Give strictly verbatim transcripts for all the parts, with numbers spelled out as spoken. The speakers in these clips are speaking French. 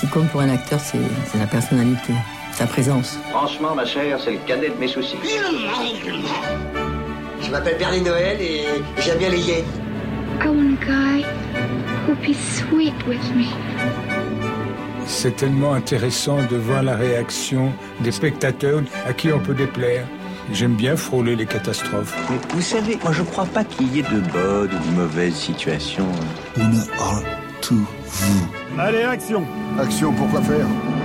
compte pour un acteur, c'est, c'est la personnalité, sa présence. Franchement, ma chère, c'est le cadet de mes soucis. Je m'appelle Bernie Noël et j'aime bien les hyènes. I want a guy who'll be sweet with me. C'est tellement intéressant de voir la réaction des spectateurs à qui on peut déplaire. J'aime bien frôler les catastrophes. Mais vous savez, moi je crois pas qu'il y ait de bonnes ou de mauvaises situations. On a tout vous. Allez, action. Action, pourquoi faire ?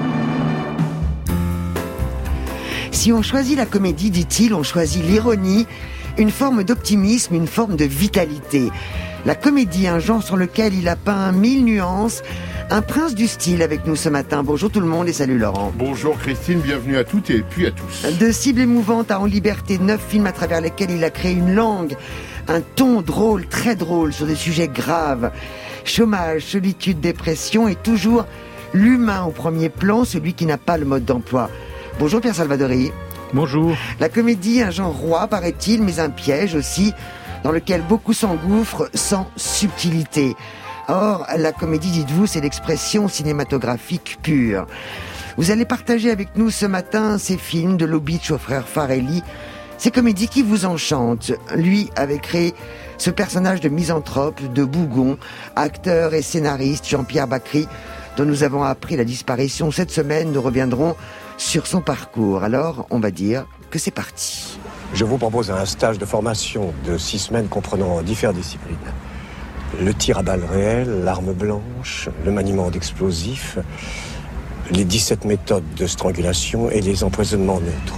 Si on choisit la comédie, dit-il, on choisit l'ironie, une forme d'optimisme, une forme de vitalité. La comédie, un genre sur lequel il a peint mille nuances. Un prince du style avec nous ce matin. Bonjour tout le monde et salut Laurent. Bonjour Christine, bienvenue à toutes et puis à tous. De cible émouvante à En Liberté, neuf films à travers lesquels il a créé une langue, un ton drôle, très drôle, sur des sujets graves. Chômage, solitude, dépression et toujours l'humain au premier plan, celui qui n'a pas le mode d'emploi. Bonjour Pierre Salvadori. Bonjour. La comédie, un genre roi paraît-il, mais un piège aussi, dans lequel beaucoup s'engouffrent sans subtilité. Or, la comédie, dites-vous, c'est l'expression cinématographique pure. Vous allez partager avec nous ce matin ces films de Lubitsch aux frères Farelli, ces comédies qui vous enchantent. Lui avait créé ce personnage de misanthrope, de bougon, acteur et scénariste Jean-Pierre Bacry, dont nous avons appris la disparition cette semaine. Nous reviendrons sur son parcours. Alors, on va dire que c'est parti. Je vous propose un stage de formation de six semaines comprenant différentes disciplines. Le tir à balles réelles, l'arme blanche, le maniement d'explosifs, les dix-sept méthodes de strangulation et les empoisonnements neutres.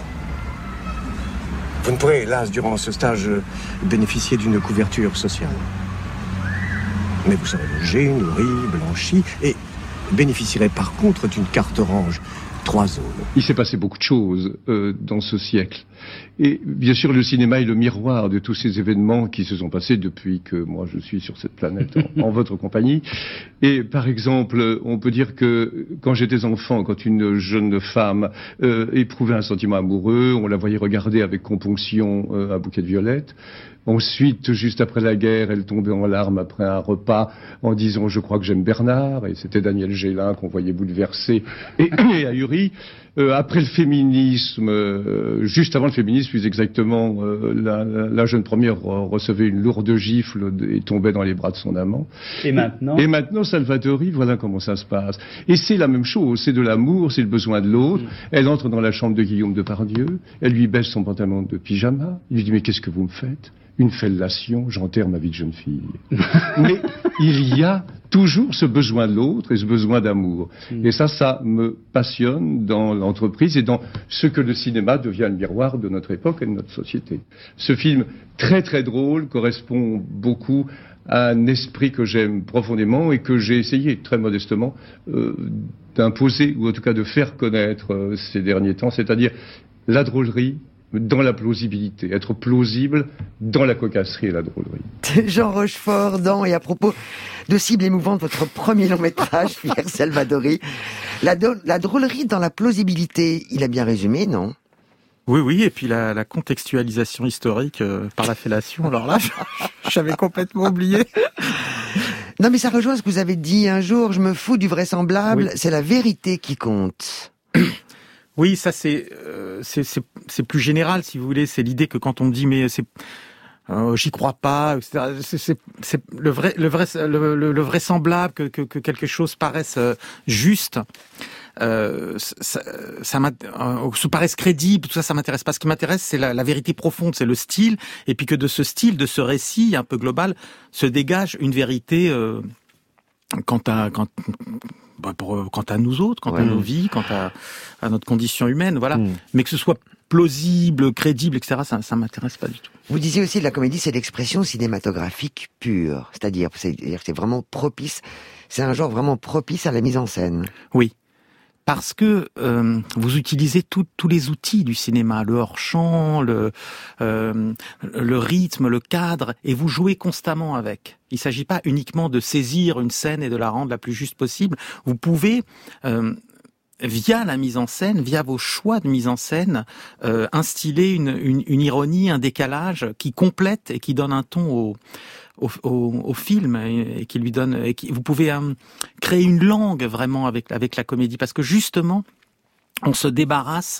Vous ne pourrez, hélas, durant ce stage, bénéficier d'une couverture sociale. Mais vous serez logé, nourri, blanchi et bénéficierez par contre d'une carte orange. Trois zones. Il s'est passé beaucoup de choses euh, dans ce siècle. Et bien sûr, le cinéma est le miroir de tous ces événements qui se sont passés depuis que moi je suis sur cette planète en, en votre compagnie. Et par exemple, on peut dire que quand j'étais enfant, quand une jeune femme euh, éprouvait un sentiment amoureux, on la voyait regarder avec componction euh, un bouquet de violettes. Ensuite, juste après la guerre, elle tombait en larmes après un repas en disant « Je crois que j'aime Bernard ». Et c'était Daniel Gélin qu'on voyait bouleversé et, et ahuri. Euh, après le féminisme, euh, juste avant le féminisme, plus exactement, euh, la, la, la jeune première recevait une lourde gifle et tombait dans les bras de son amant. Et maintenant ? Et, et maintenant, Salvadori, voilà comment ça se passe. Et c'est la même chose, c'est de l'amour, c'est le besoin de l'autre. Mmh. Elle entre dans la chambre de Guillaume Depardieu, elle lui baisse son pantalon de pyjama, il lui dit « Mais qu'est-ce que vous me faites ?» Une fellation, j'enterre ma vie de jeune fille. Mais il y a toujours ce besoin de l'autre et ce besoin d'amour. Et ça, ça me passionne dans l'entreprise et dans ce que le cinéma devient le miroir de notre époque et de notre société. Ce film, très très drôle, correspond beaucoup à un esprit que j'aime profondément et que j'ai essayé, très modestement, euh, d'imposer, ou en tout cas de faire connaître euh, ces derniers temps, c'est-à-dire la drôlerie, dans la plausibilité, être plausible dans la cocasserie et la drôlerie. Jean Rochefort, dans et à propos de cible émouvante, votre premier long métrage, Pierre Salvadori, la, do- la drôlerie dans la plausibilité, il a bien résumé, non ? Oui, oui, et puis la, la contextualisation historique euh, par la fellation, alors là, j'avais complètement oublié. Non mais ça rejoint ce que vous avez dit un jour, je me fous du vraisemblable, oui. C'est la vérité qui compte. Oui, ça c'est, euh, c'est c'est c'est plus général, si vous voulez. C'est l'idée que quand on me dit mais c'est euh, j'y crois pas, et cetera. C'est, c'est, c'est le vrai le vrai le, le, le vraisemblable que, que que quelque chose paraisse euh, juste. Euh, ça, ça euh, se paraisse crédible, tout ça, ça m'intéresse pas. Ce qui m'intéresse, c'est la, la vérité profonde, c'est le style, et puis que de ce style, de ce récit un peu global, se dégage une vérité euh, quant à quant Bah pour, quant à nous autres, quant ouais. à nos vies, quant à, à notre condition humaine, voilà. Mmh. Mais que ce soit plausible, crédible, et cetera, ça, ça m'intéresse pas du tout. Vous disiez aussi que la comédie, c'est l'expression cinématographique pure. C'est-à-dire, c'est-à-dire que c'est vraiment propice, c'est un genre vraiment propice à la mise en scène. Oui. Parce que euh, vous utilisez tout, tous les outils du cinéma, le hors-champ, le, euh, le rythme, le cadre, et vous jouez constamment avec. Il ne s'agit pas uniquement de saisir une scène et de la rendre la plus juste possible. Vous pouvez euh, via la mise en scène, via vos choix de mise en scène, euh, instiller une, une, une ironie, un décalage qui complète et qui donne un ton au, au, au, au film et, et qui lui donne. Et qui, vous pouvez euh, créer une langue vraiment avec avec la comédie, parce que justement, on se débarrasse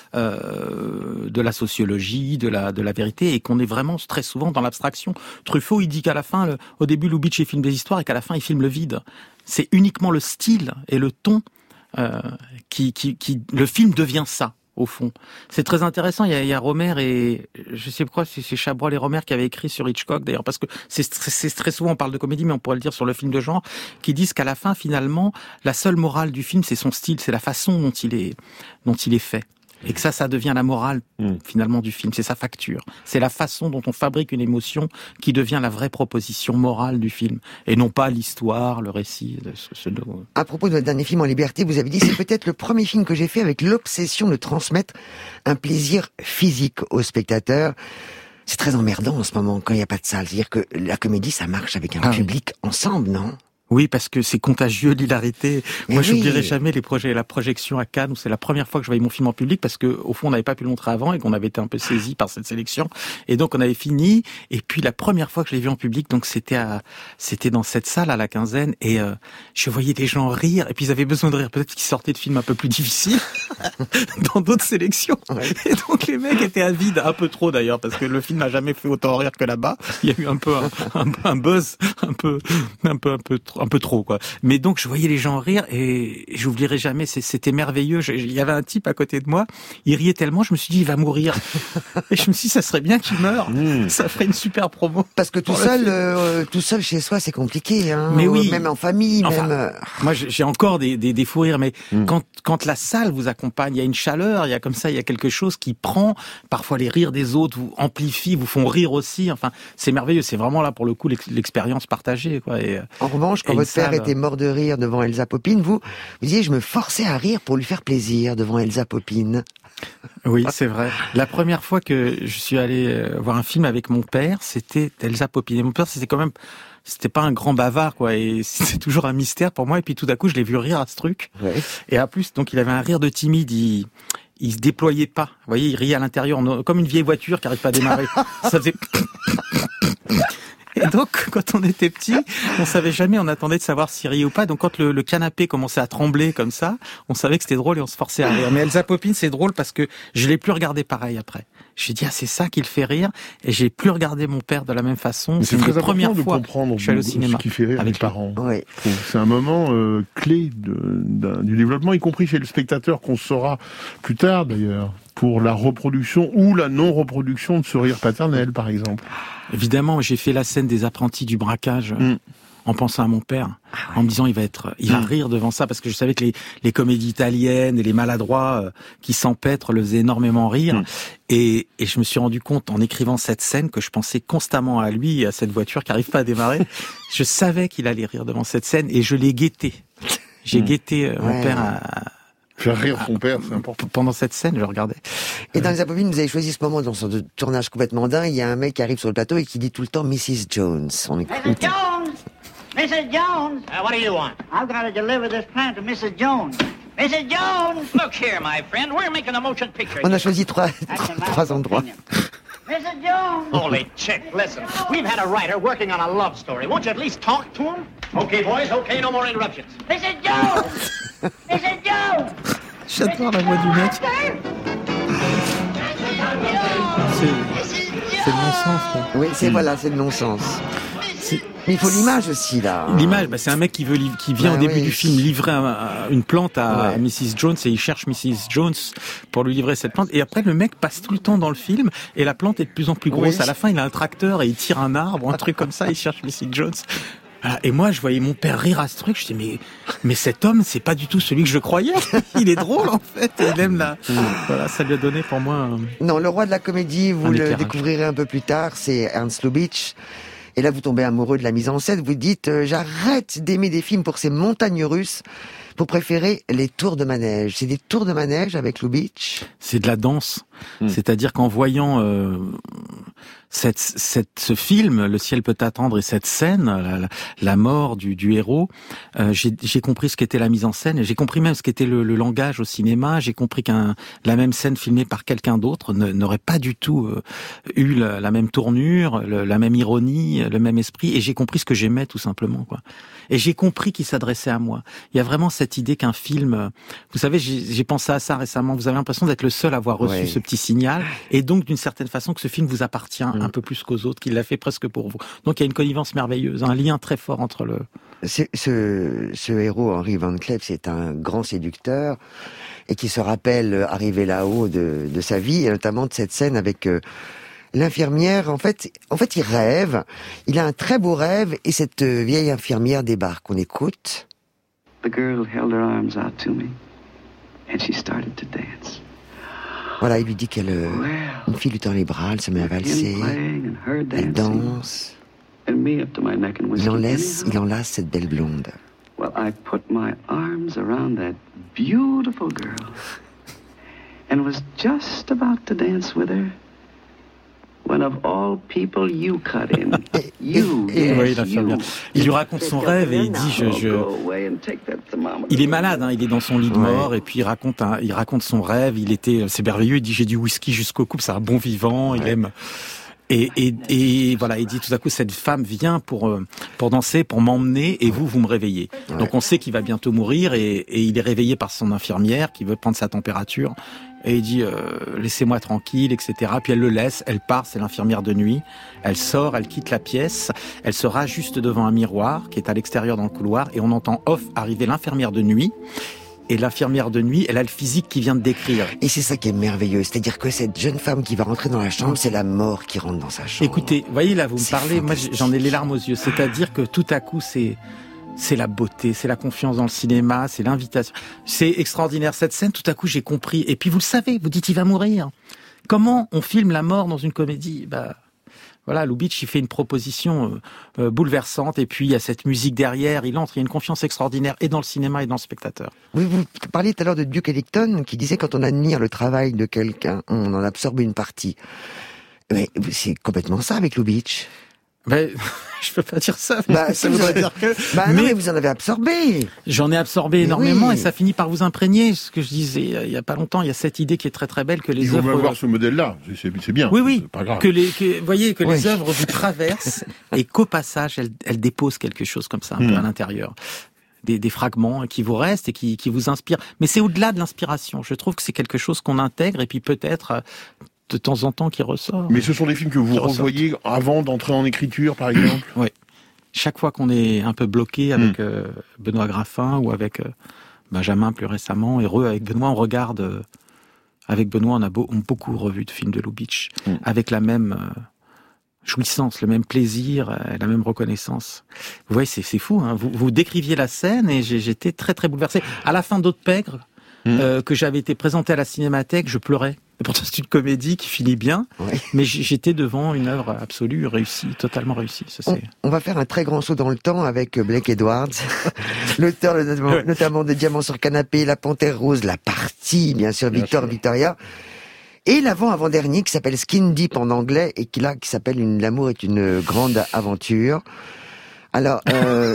euh, de la sociologie, de la de la vérité, et qu'on est vraiment très souvent dans l'abstraction. Truffaut, il dit qu'à la fin, le, au début, Lubitsch il filme des histoires et qu'à la fin, il filme le vide. C'est uniquement le style et le ton euh, qui, qui qui le film devient ça. Au fond, c'est très intéressant. Il y a, il y a Romer et je sais pas quoi, c'est, c'est Chabrol et Romer qui avaient écrit sur Hitchcock d'ailleurs, parce que c'est, c'est très souvent on parle de comédie, mais on pourrait le dire sur le film de genre, qui disent qu'à la fin finalement la seule morale du film c'est son style, c'est la façon dont il est dont il est fait. Et que ça, ça devient la morale, mmh. finalement, du film. C'est sa facture. C'est la façon dont on fabrique une émotion qui devient la vraie proposition morale du film. Et non pas l'histoire, le récit. Ce, ce... À propos de votre dernier film En Liberté, vous avez dit, c'est peut-être le premier film que j'ai fait avec l'obsession de transmettre un plaisir physique au spectateur. C'est très emmerdant en ce moment, quand il n'y a pas de salle. C'est-à-dire que la comédie, ça marche avec un ah, public oui. ensemble, non ? Oui, parce que c'est contagieux, l'hilarité. Moi, oui. j'oublierai jamais les projets, la projection à Cannes, où c'est la première fois que je voyais mon film en public, parce que au fond, on n'avait pas pu le montrer avant et qu'on avait été un peu saisi par cette sélection. Et donc, on avait fini. Et puis, la première fois que je l'ai vu en public, donc c'était à, c'était dans cette salle à la Quinzaine, et euh, je voyais des gens rire. Et puis, ils avaient besoin de rire. Peut-être qu'ils sortaient de films un peu plus difficiles dans d'autres sélections. Ouais. Et donc, les mecs étaient avides, un peu trop d'ailleurs, parce que le film n'a jamais fait autant rire que là-bas. Il y a eu un peu un, un, un buzz, un peu, un peu, un peu trop. un peu trop, quoi. Mais donc, je voyais les gens rire et j'oublierai jamais, c'était merveilleux. Il y avait un type à côté de moi, il riait tellement, je me suis dit, il va mourir. Et je me suis dit, ça serait bien qu'il meure. Mmh. Ça ferait une super promo. Parce que tout seul, euh, tout seul chez soi, c'est compliqué, hein. Mais oui. Même en famille, enfin, même. Moi, j'ai encore des, des, des fous rires, mais mmh. quand, quand la salle vous accompagne, il y a une chaleur, il y a comme ça, il y a quelque chose qui prend, parfois les rires des autres vous amplifient, vous font rire aussi. Enfin, c'est merveilleux. C'est vraiment là, pour le coup, l'expérience partagée, quoi. Et, en revanche, quand votre père était mort de rire devant Elsa Popine, vous, vous disiez, je me forçais à rire pour lui faire plaisir devant Elsa Popine. Oui, c'est vrai. La première fois que je suis allé voir un film avec mon père, c'était Elsa Popine. Et mon père, c'était quand même, c'était pas un grand bavard, quoi. Et c'était toujours un mystère pour moi. Et puis tout d'un coup, je l'ai vu rire à ce truc. Ouais. Et en plus, donc, il avait un rire de timide. Il, il se déployait pas. Vous voyez, il riait à l'intérieur, comme une vieille voiture qui n'arrive pas à démarrer. Ça faisait... Et donc, quand on était petit, on savait jamais, on attendait de savoir s'il riait ou pas. Donc, quand le, le canapé commençait à trembler comme ça, on savait que c'était drôle et on se forçait à rire. Mais Elsa Popine, c'est drôle parce que je l'ai plus regardé pareil après. J'ai dit, ah, c'est ça qui le fait rire. Et j'ai plus regardé mon père de la même façon. Mais c'est une très des premières de fois comprendre que je suis allé au cinéma ce qui fait rire avec les parents. Oui. C'est un moment euh, clé de, de, du développement, y compris chez le spectateur, qu'on saura plus tard d'ailleurs, pour la reproduction ou la non-reproduction de ce rire paternel, par exemple. Évidemment, j'ai fait la scène des apprentis du braquage. Mm. En pensant à mon père, en me disant il va être, il va mmh. rire devant ça, parce que je savais que les, les comédies italiennes et les maladroits euh, qui s'empêtrent le faisaient énormément rire. Mmh. Et, et je me suis rendu compte en écrivant cette scène que je pensais constamment à lui et à cette voiture qui n'arrive pas à démarrer. Je savais qu'il allait rire devant cette scène et je l'ai guetté. J'ai mmh. guetté euh, mon ouais. père à, faire rire son père, c'est important. Pendant cette scène, je regardais. Et dans Les Apopines, vous avez choisi ce moment dans ce tournage complètement dingue. Il y a un mec qui arrive sur le plateau et qui dit tout le temps missus Jones. On écoute. missus Jones! missus Jones! Uh, what do you want? I've got to deliver this plant to missus Jones. missus Jones! Look here, my friend, we're making a motion picture. On a choisi trois, trois endroits. missus Jones! Holy chick, listen. We've had a writer working on a love story. Won't you at least talk to him? Okay, boys, okay, no more interruptions. missus Jones! missus Jones! J'adore la voix du mec. C'est le non-sens, quoi. Oui, c'est mmh. voilà, c'est le non-sens. Mais il faut l'image aussi, là. L'image, bah, c'est un mec qui veut, qui vient bah, au début oui. du film livrer un, un, une plante à ouais. missus Jones et il cherche missus Jones pour lui livrer cette plante. Et après, le mec passe tout le temps dans le film et la plante est de plus en plus grosse. Oui. À la fin, il a un tracteur et il tire un arbre, un truc comme ça, il cherche missus Jones. Voilà. Et moi, je voyais mon père rire à ce truc. Je dis mais mais cet homme, c'est pas du tout celui que je croyais. Il est drôle en fait. Et il aime la. Voilà, ça lui a donné pour moi. Un... Non, le roi de la comédie, vous le découvrirez un peu plus tard. C'est Ernst Lubitsch. Et là, vous tombez amoureux de la mise en scène. Vous dites euh, j'arrête d'aimer des films pour ces montagnes russes pour préférer les tours de manège. C'est des tours de manège avec Lubitsch. C'est de la danse. Mmh. C'est-à-dire qu'en voyant euh, cette, cette, ce film, Le ciel peut attendre, et cette scène, la, la, la mort du, du héros, euh, j'ai, j'ai compris ce qu'était la mise en scène, et j'ai compris même ce qu'était le, le langage au cinéma. J'ai compris qu'un la même scène filmée par quelqu'un d'autre ne, n'aurait pas du tout euh, eu la, la même tournure, le, la même ironie, le même esprit, et j'ai compris ce que j'aimais tout simplement, quoi. Et j'ai compris qu'il s'adressait à moi. Il y a vraiment cette idée qu'un film, vous savez, j'ai, j'ai pensé à ça récemment. Vous avez l'impression d'être le seul à avoir reçu ouais. ce petit signal, et donc d'une certaine façon que ce film vous appartient mmh. un peu plus qu'aux autres, qu'il l'a fait presque pour vous. Donc il y a une connivence merveilleuse, un lien très fort entre le. Ce, ce, ce héros Henry Van Cleef, c'est un grand séducteur et qui se rappelle arrivé là-haut de, de sa vie, et notamment de cette scène avec. Euh, L'infirmière, en fait, en fait, il rêve. Il a un très beau rêve, et cette vieille infirmière débarque. On écoute. The girl held her arms out to me, and she started to dance. Voilà, il lui dit qu'elle, une fille lui tend les bras, elle se met à valser, elle danse. Il enlace, il enlace cette belle blonde. Well, I put my arms around that beautiful girl, and was just about to dance with her. When of all people you cut in. You, yes, oui, l'infirmière. Il lui raconte son rêve et il dit je, je... Il est malade, hein, il est dans son lit de mort, ouais. Et puis il raconte un, il raconte son rêve. Il était, c'est merveilleux. Il dit j'ai du whisky jusqu'au cou, c'est un bon vivant. Ouais. Il aime. Et, et, et voilà, il dit tout à coup cette femme vient pour pour danser, pour m'emmener, et vous vous me réveillez. Ouais. Donc on sait qu'il va bientôt mourir, et, et il est réveillé par son infirmière qui veut prendre sa température. Et il dit euh, laissez-moi tranquille, et cetera. Puis elle le laisse, elle part, c'est l'infirmière de nuit. Elle sort, elle quitte la pièce, elle se rase juste devant un miroir qui est à l'extérieur dans le couloir, et on entend off arriver l'infirmière de nuit. Et l'infirmière de nuit, elle a le physique qui vient de décrire. Et c'est ça qui est merveilleux, c'est-à-dire que cette jeune femme qui va rentrer dans la chambre, c'est la mort qui rentre dans sa chambre. Écoutez, voyez là, vous me parlez, moi j'en ai les larmes aux yeux. C'est-à-dire que tout à coup, c'est c'est la beauté, c'est la confiance dans le cinéma, c'est l'invitation. C'est extraordinaire cette scène. Tout à coup, j'ai compris. Et puis vous le savez, vous dites il va mourir. Comment on filme la mort dans une comédie ? Bah voilà, Lubitsch, il fait une proposition euh, euh, bouleversante, et puis il y a cette musique derrière, il entre, il y a une confiance extraordinaire, et dans le cinéma et dans le spectateur. Oui, vous parliez tout à l'heure de Duke Ellington, qui disait quand on admire le travail de quelqu'un, on en absorbe une partie. Mais c'est complètement ça avec Lubitsch. Ben, je peux pas dire ça. Bah, ça vous voudrait avez... dire que. Bah non, mais... mais vous en avez absorbé. J'en ai absorbé mais énormément, oui. Et ça finit par vous imprégner. Ce que je disais il y a pas longtemps, il y a cette idée qui est très très belle que les œuvres. Il faut avoir œuvres... ce modèle-là, c'est, c'est bien. Oui, oui. C'est pas grave. Que les, que, voyez, que oui. les œuvres vous traversent et qu'au passage, elles, elles déposent quelque chose comme ça, un mmh. peu à l'intérieur. Des, des fragments qui vous restent et qui, qui vous inspirent. Mais c'est au-delà de l'inspiration. Je trouve que c'est quelque chose qu'on intègre, et puis peut-être de temps en temps qui ressort. Mais ce sont des films que vous revoyez avant d'entrer en écriture, par exemple ? Oui. Chaque fois qu'on est un peu bloqué avec mmh. euh, Benoît Graffin ou avec euh, Benjamin plus récemment, heureux avec Benoît, on regarde... Euh, avec Benoît, on a, beau, on a beaucoup revu de films de Lubitsch, mmh. avec la même euh, jouissance, le même plaisir, euh, la même reconnaissance. Vous voyez, c'est, c'est fou, hein. vous, vous décriviez la scène, et j'ai, j'étais très très bouleversé. À la fin d'Aude Pègre, mmh. euh, que j'avais été présenté à la Cinémathèque, je pleurais. Et pourtant, c'est une comédie qui finit bien, ouais. mais j'étais devant une œuvre absolue, réussie, totalement réussie. Ça, c'est... On, on va faire un très grand saut dans le temps avec Blake Edwards, l'auteur notamment, ouais. notamment de Diamants sur canapé, La Panthère Rose, La Partie, bien sûr, bien Victor sûr. Victoria, et l'avant-avant-dernier qui s'appelle Skin Deep en anglais, et qui là qui s'appelle une, L'amour est une grande aventure. Alors, euh...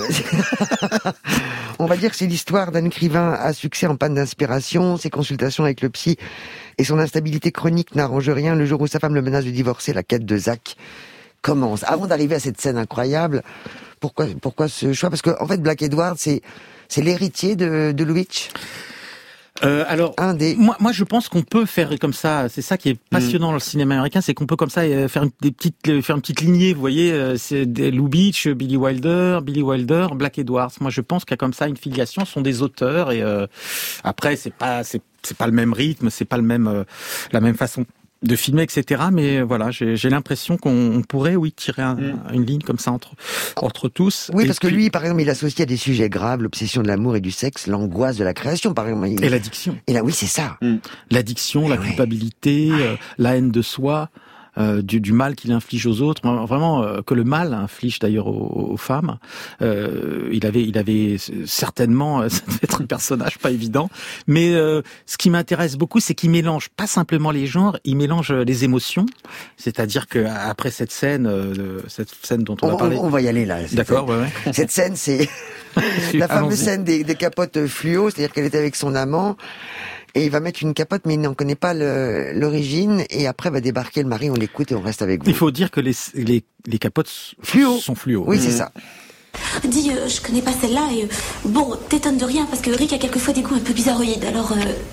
on va dire que c'est l'histoire d'un écrivain à succès en panne d'inspiration, ses consultations avec le psy et son instabilité chronique n'arrangent rien. Le jour où sa femme le menace de divorcer, la quête de Zach commence. Avant d'arriver à cette scène incroyable, pourquoi, pourquoi ce choix ? Parce que, en fait, Blake Edwards, c'est, c'est l'héritier de, de Lubitsch. Euh, alors, Un des... moi, moi, je pense qu'on peut faire comme ça. C'est ça qui est passionnant mmh. dans le cinéma américain, c'est qu'on peut comme ça faire une, des petites, faire une petite lignée. Vous voyez, c'est des Lubitsch, Billy Wilder, Billy Wilder, Blake Edwards. Moi, je pense qu'il y a comme ça une filiation. Ce sont des auteurs, et euh, après, c'est pas, c'est, c'est pas le même rythme, c'est pas le même, euh, la même façon de filmer, et cetera. Mais voilà, j'ai, j'ai l'impression qu'on pourrait, oui, tirer un, mmh. une ligne comme ça entre entre tous. Oui, et parce puis... que lui, par exemple, il associe à des sujets graves l'obsession de l'amour et du sexe, l'angoisse de la création, par exemple. Il... Et l'addiction. Et là, oui, c'est ça. Mmh. L'addiction, et la ouais. culpabilité, ouais. Euh, la haine de soi. euh, du, du mal qu'il inflige aux autres, vraiment euh, que le mal inflige d'ailleurs aux, aux femmes. Euh, il avait, il avait certainement, ça devait être un personnage pas évident, mais euh, ce qui m'intéresse beaucoup, c'est qu'il mélange pas simplement les genres, il mélange les émotions, c'est-à-dire que après cette scène, euh, cette scène dont on, on va parler, on va y aller là. D'accord, ouais, ouais. Cette scène, c'est la fameuse Allons-y. scène des, des capotes fluo, c'est-à-dire qu'elle était avec son amant. Et il va mettre une capote, mais il n'en connaît pas le, l'origine. Et après va débarquer le mari, on l'écoute et on reste avec vous. Il faut dire que les, les, les capotes fluo. sont fluo. Oui, mmh. c'est ça. Dis, euh, je connais pas celle-là et euh, bon, t'étonnes de rien parce que Rick a quelquefois des goûts un peu bizarroïdes, alors... Euh...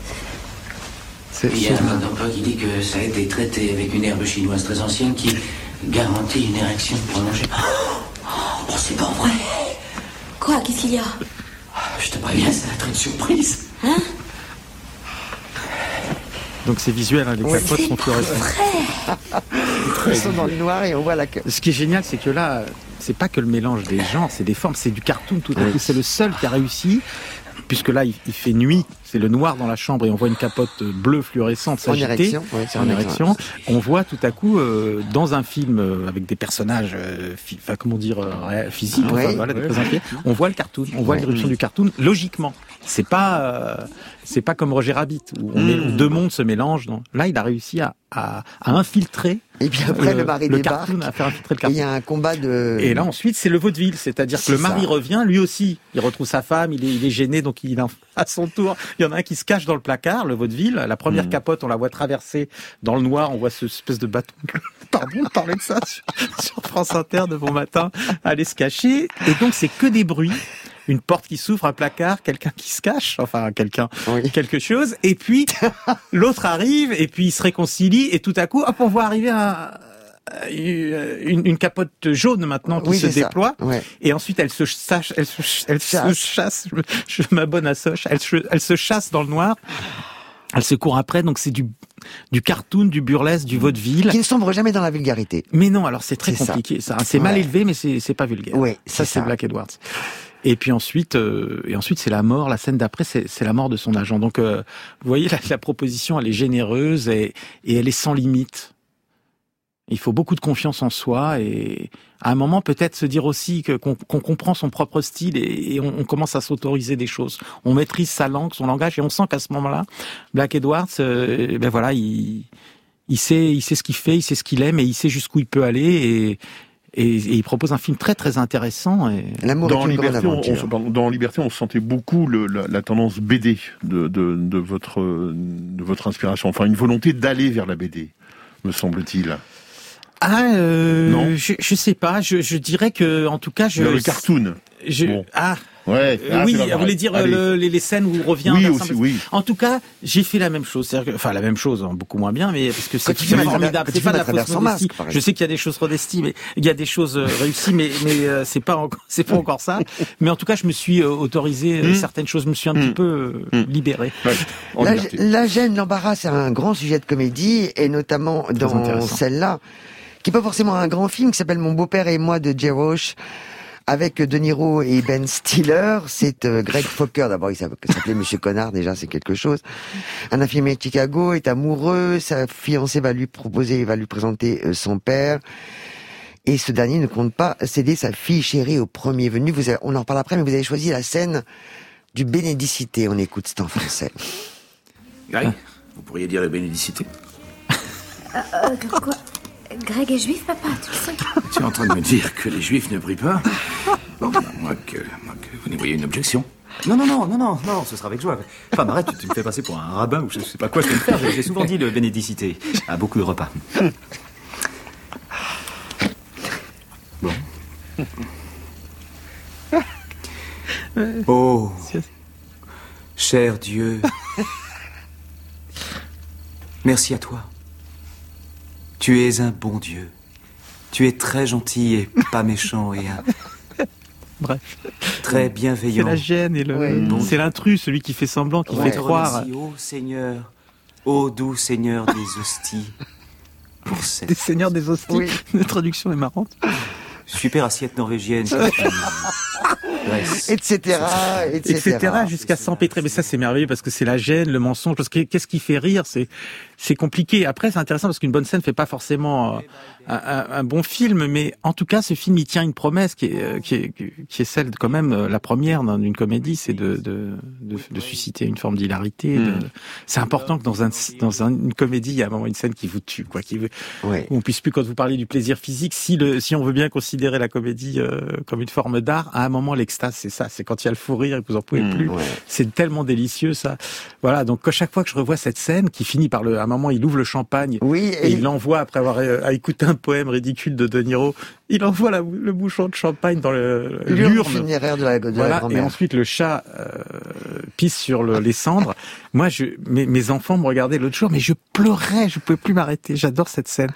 Il y a un docteur qui dit que ça a été traité avec une herbe chinoise très ancienne qui garantit une érection prolongée. Oh, c'est pas vrai. Quoi, qu'est-ce qu'il y a? Je te préviens, ça va être une surprise. Hein? Donc c'est visuel, hein, les Oui. capotes sont fluorescentes. Ils sont dans le noir et on voit la queue. Ce qui est génial, c'est que là, c'est pas que le mélange des genres, c'est des formes, c'est du cartoon tout à coup. C'est le seul qui a réussi, puisque là, il, il fait nuit, c'est le noir dans la chambre et on voit une capote bleue fluorescente s'agiter. En érection, ouais, c'est en en érection. On voit tout à coup, euh, dans un film euh, avec des personnages, euh, fi- enfin, comment dire, euh, physiques, Ouais. enfin, voilà, des Ouais. présentés, on voit le cartoon, on voit Ouais. l'éruption du cartoon, logiquement. C'est pas, euh, c'est pas comme Roger Rabbit, où, on Mm. met, où deux mondes se mélangent. Non. Là, il a réussi à, à, à infiltrer. Et puis après, le mari le débarque. cartoon, à faire infiltrer le Et cartoon. il y a un combat de... Et là, ensuite, c'est le vaudeville. C'est-à-dire que C'est le mari ça. revient, lui aussi. Il retrouve sa femme, il est, il est gêné, donc il, à son tour, il y en a un qui se cache dans le placard, le vaudeville. La première Mmh. capote, on la voit traverser dans le noir, on voit ce espèce de bâton. Pardon de parler de ça sur, sur France Inter de bon matin, aller se cacher. Et donc, c'est que des bruits. Une porte qui s'ouvre, un placard, quelqu'un qui se cache, enfin quelqu'un, Oui. quelque chose, et puis l'autre arrive, et puis il se réconcilie, et tout à coup, hop, on voit arriver un, une, une capote jaune maintenant qui Oui, se c'est ça. déploie, Ouais. et ensuite elle se sache, elle se, elle se Chasse. chasse, je, je m'abonne à Soch, elle se, elle se chasse dans le noir. Elle se court après, donc c'est du, du cartoon, du burlesque, du vaudeville. Qui ne sombre jamais dans la vulgarité. Mais non, alors c'est très C'est ça. compliqué. Ça, c'est mal Ouais. élevé, mais c'est, c'est pas vulgaire. Oui, ça c'est c'est ça. Black Edwards. Et puis ensuite, euh, et ensuite c'est la mort. La scène d'après, c'est, c'est la mort de son agent. Donc, euh, vous voyez, la, la proposition, elle est généreuse et, et elle est sans limite. Il faut beaucoup de confiance en soi et à un moment peut-être se dire aussi que qu'on, qu'on comprend son propre style et, et on, on commence à s'autoriser des choses. On maîtrise sa langue, son langage et on sent qu'à ce moment-là, Black Edwards, euh, ben voilà, il, il sait, il sait ce qu'il fait, il sait ce qu'il aime et il sait jusqu'où il peut aller et Et, et il propose un film très très intéressant. Et... L'amour dans est une Liberté, grande on, aventure. on- dans, dans Liberté, on sentait beaucoup le, la, la tendance B D de, de, de, votre, de votre inspiration. Enfin, une volonté d'aller vers la B D, me semble-t-il. Ah, euh, Non. je, je sais pas. Je, je dirais que, en tout cas, je. Vers le cartoon. Je, Bon. Ah. Ouais. Euh, Ah, oui, c'est pas vous pareil. voulez dire euh, Allez. le, les, les scènes où on revient. Oui, vers aussi, ça, oui. En tout cas, j'ai fait la même chose. C'est-à-dire que- enfin, la même chose, hein, beaucoup moins bien, mais parce que c'est Quand tu filmes à formidable. travers- quand C'est tu pas de filmes la à travers fausse son modestie. masque, par Je sais qu'il y a des choses modesties, mais il y a des choses euh, réussies, mais mais euh, c'est pas encore, c'est pas encore ça. Mais en tout cas, je me suis euh, autorisé euh, Mm. certaines choses. Je me suis un petit peu euh, libéré. Ouais. En La, liberté. la gêne, l'embarras, c'est un grand sujet de comédie, et notamment dans intéressant. celle-là, qui n'est pas forcément un grand film, qui s'appelle Mon beau-père et moi de Jay Roach, avec De Niro et Ben Stiller. C'est euh, Greg Fokker, d'abord il s'appelait s'appelait Monsieur Connard, déjà c'est quelque chose. Un infirmier de Chicago est amoureux, sa fiancée va lui proposer, va lui présenter euh, son père. Et ce dernier ne compte pas céder sa fille chérie au premier venu. Vous avez- on en reparle après, mais vous avez choisi la scène du bénédicité. On écoute, c'est en français. Greg, vous pourriez dire la bénédicité. Euh, euh, quoi Greg est juif, papa, tu le sais. Tu es en train de me dire que les juifs ne prient pas? Bon, bah, moi que, moi que vous n'y voyez une objection. Non, non, non, non, non, non, ce sera avec joie. Enfin, arrête, tu, tu me fais passer pour un rabbin ou je sais pas quoi je vais me faire. J'ai j'ai souvent dit le bénédicité à beaucoup de repas. Bon. Oh, cher Dieu, merci à toi. Tu es un bon Dieu. Tu es très gentil et pas méchant et un Bref. très C'est bienveillant. la gêne et le. Ouais. Bon. C'est l'intrus, celui qui fait semblant, qui On fait te croire. remercie, ô Seigneur, ô doux Seigneur des hosties, pour cette Des seigneurs des hosties. Oui. La traduction est marrante. super assiette norvégienne. que tu- Bref. Etc., etc. etc. jusqu'à s'empêtrer. Mais ça, c'est merveilleux parce que c'est la gêne, le mensonge. Parce que qu'est-ce qui fait rire, c'est c'est compliqué. Après, c'est intéressant parce qu'une bonne scène fait pas forcément euh, un, un, un bon film, mais en tout cas, ce film il tient une promesse qui est qui est qui est celle de, quand même la première d'une comédie, c'est de de, de de susciter une forme d'hilarité. Mm. De... C'est important que dans un dans un, une comédie, il y a un moment une scène qui vous tue, quoi, qui veut. Ouais. On puisse plus, quand vous parlez du plaisir physique, si le si on veut bien considérer la comédie euh, comme une forme d'art, à un moment l'extase, c'est ça, c'est quand il y a le fou rire et que vous en pouvez mmh, plus. Ouais. C'est tellement délicieux ça. Voilà, donc à chaque fois que je revois cette scène qui finit par le, à un moment il ouvre le champagne oui, et, et il l'envoie après avoir euh, écouté un poème ridicule de De Niro, il envoie la, le bouchon de champagne dans le l'urne funéraire de la, de voilà, la grand-mère. Et ensuite le chat euh, pisse sur le, les cendres. Moi, je, mes, mes enfants me regardaient l'autre jour, mais je pleurais, je pouvais plus m'arrêter. J'adore cette scène.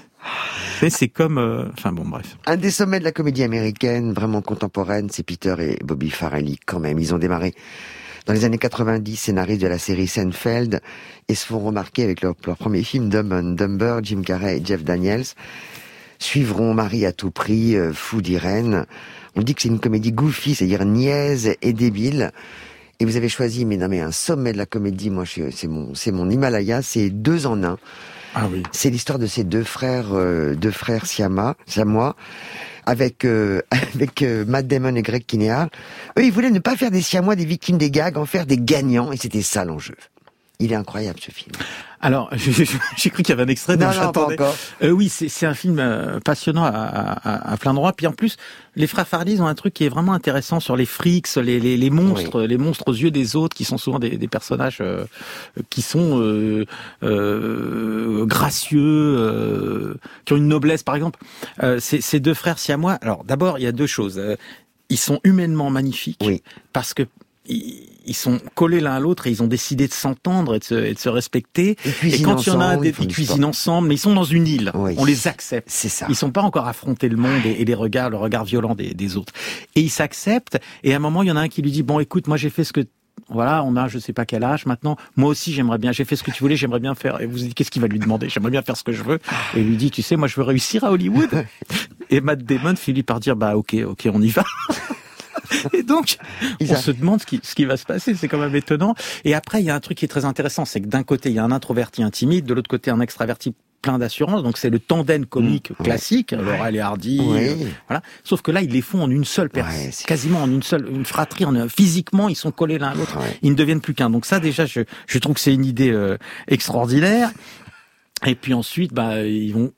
Mais c'est comme... Euh... Enfin bon, bref. Un des sommets de la comédie américaine, vraiment contemporaine, c'est Peter et Bobby Farrelly, quand même. Ils ont démarré dans les années quatre-vingt-dix, scénaristes de la série Seinfeld, et se font remarquer avec leur, leur premier film, Dumb and Dumber. Jim Carrey et Jeff Daniels suivront Marie à tout prix, euh, fou d'Irène. On dit que c'est une comédie goofy, c'est-à-dire niaise et débile. Et vous avez choisi, mais non, mais un sommet de la comédie, moi, c'est mon, c'est mon Himalaya, c'est deux en un. Ah oui. C'est l'histoire de ces deux frères, euh, deux frères siamois, siamois, avec euh, avec euh, Matt Damon et Greg Kinnear. Eux, ils voulaient ne pas faire des siamois des victimes des gags, en faire des gagnants, et c'était ça l'enjeu. Il est incroyable ce film. Alors, j'ai cru qu'il y avait un extrait, donc non, non, j'attendais. Pas encore. Euh, oui, c'est, c'est un film euh, passionnant à, à, à plein droits. Puis en plus, les frères Farrelly ont un truc qui est vraiment intéressant sur les freaks, les, les, les monstres, oui. les monstres aux yeux des autres, qui sont souvent des, des personnages euh, qui sont euh, euh, gracieux, euh, qui ont une noblesse, par exemple. Euh, ces, ces deux frères siamois. Alors, d'abord, il y a deux choses. Euh, ils sont humainement magnifiques oui. parce que ils sont collés l'un à l'autre et ils ont décidé de s'entendre et de se, et de se respecter. Et quand il y en a un, des, ils, ils cuisinent ensemble, mais ils sont dans une île. Oui. On les accepte. C'est ça. Ils sont pas encore affrontés le monde et, et les regards, le regard violent des, des autres. Et ils s'acceptent. Et à un moment, il y en a un qui lui dit, bon, écoute, moi, j'ai fait ce que, voilà, on a je sais pas quel âge maintenant. Moi aussi, j'aimerais bien, j'ai fait ce que tu voulais, j'aimerais bien faire. Et vous dites, qu'est-ce qu'il va lui demander? J'aimerais bien faire ce que je veux. Et il lui dit, tu sais, moi, je veux réussir à Hollywood. Et Matt Damon finit par dire, bah, ok, ok, on y va. Et donc, on se demande ce qui, ce qui va se passer, c'est quand même étonnant. Et après, il y a un truc qui est très intéressant, c'est que d'un côté, il y a un introverti intimide, de l'autre côté, un extraverti plein d'assurance. Donc, c'est le tandem comique mmh, classique, ouais. Laurel et Hardy. Oui. Euh, voilà. Sauf que là, ils les font en une seule personne, ouais, quasiment en une seule, une fratrie. En, physiquement, ils sont collés l'un à l'autre. Ouais. Ils ne deviennent plus qu'un. Donc ça, déjà, je, je trouve que c'est une idée euh, extraordinaire. Et puis ensuite, bah, ils vont